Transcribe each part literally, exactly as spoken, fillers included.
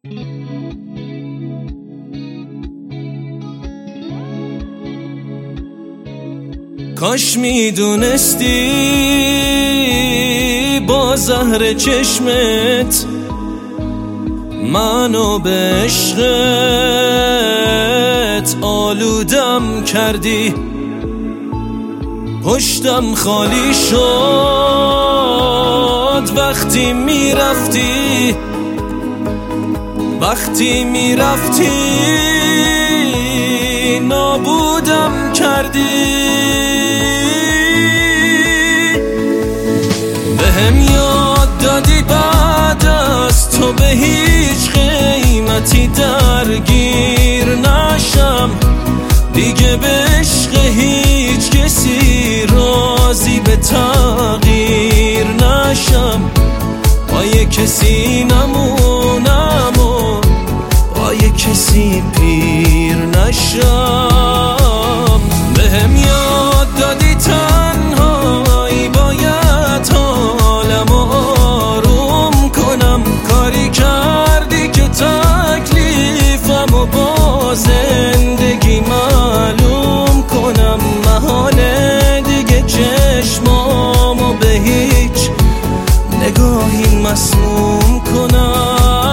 کاش میدونستی با زهر چشمت منو به عشقت آلودم کردی. پشتم خالی شد وقتی میرفتی، وقتی میرفتی نابودم کردی. بهم یاد دادی بعد از تو به هیچ قیمتی درگیر نشم، دیگه به عشق هیچ کسی راضی به تغییر نشم. با یه کسی نمونم و با یه کسی پیر نشم. بهم یاد دادی تنهایی باید حالم آروم کنم، کاری کردی که تکلیفم و با زندگی معلوم کنم. محاله دیگه چشمامو به هیچ نگاهی مسموم کنم.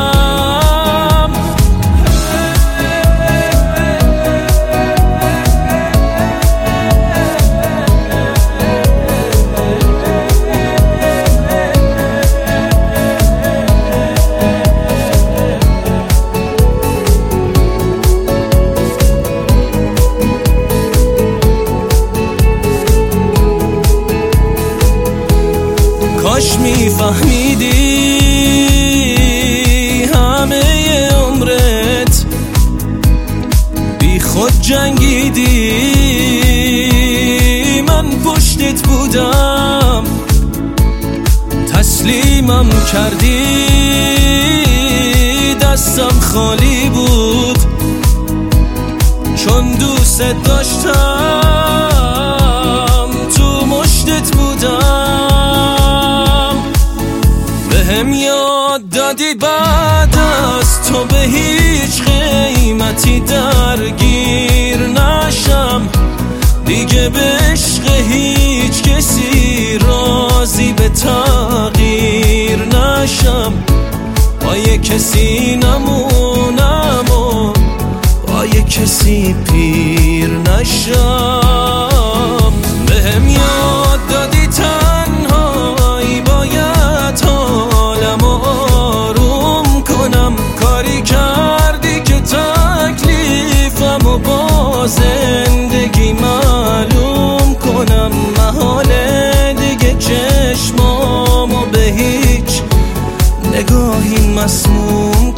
کاش میفهمیدی همه عمرت بی خود جنگیدی، من پشتت بودم تسلیمم کردی. دستم خالی بود چون دوست داشتم، تو مشتت بودم. بهم یاد دادی بعد از تو به هیچ قیمتی درگیر نشم، دیگه به عشق هیچ کسی راضی به تغییر نشم. با یه کسی نمونم و با یه کسی پیر نشم. بهم یاد دادی تنهایی باید حالم آروم کنم، کاری کردی که تکلیفم و با زندگی معلوم کنم. محاله دیگه چشمامو به هیچ نگاهی مسموم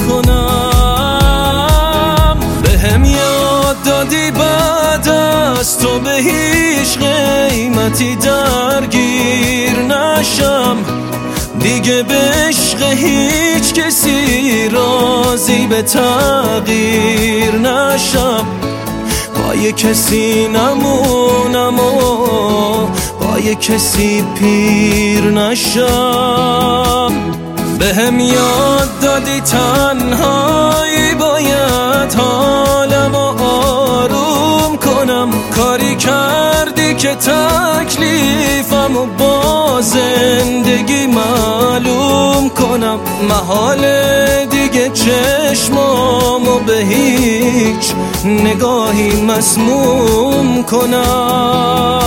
کنم. بهم یاد دادی بعد از تو به هیچ قیمتی درگیر نشم، دیگه به عشق هیچ کسی راضی به تغییر نشم. با یه کسی نمونم و با یه کسی پیر نشم. بهم یاد دادی تنهایی باید حالم آروم کنم، کاری کردی که تکلیفم و با زندگی معلوم کنم. محاله دیگه چشمامو به هیچ نگاهی مسموم کنم.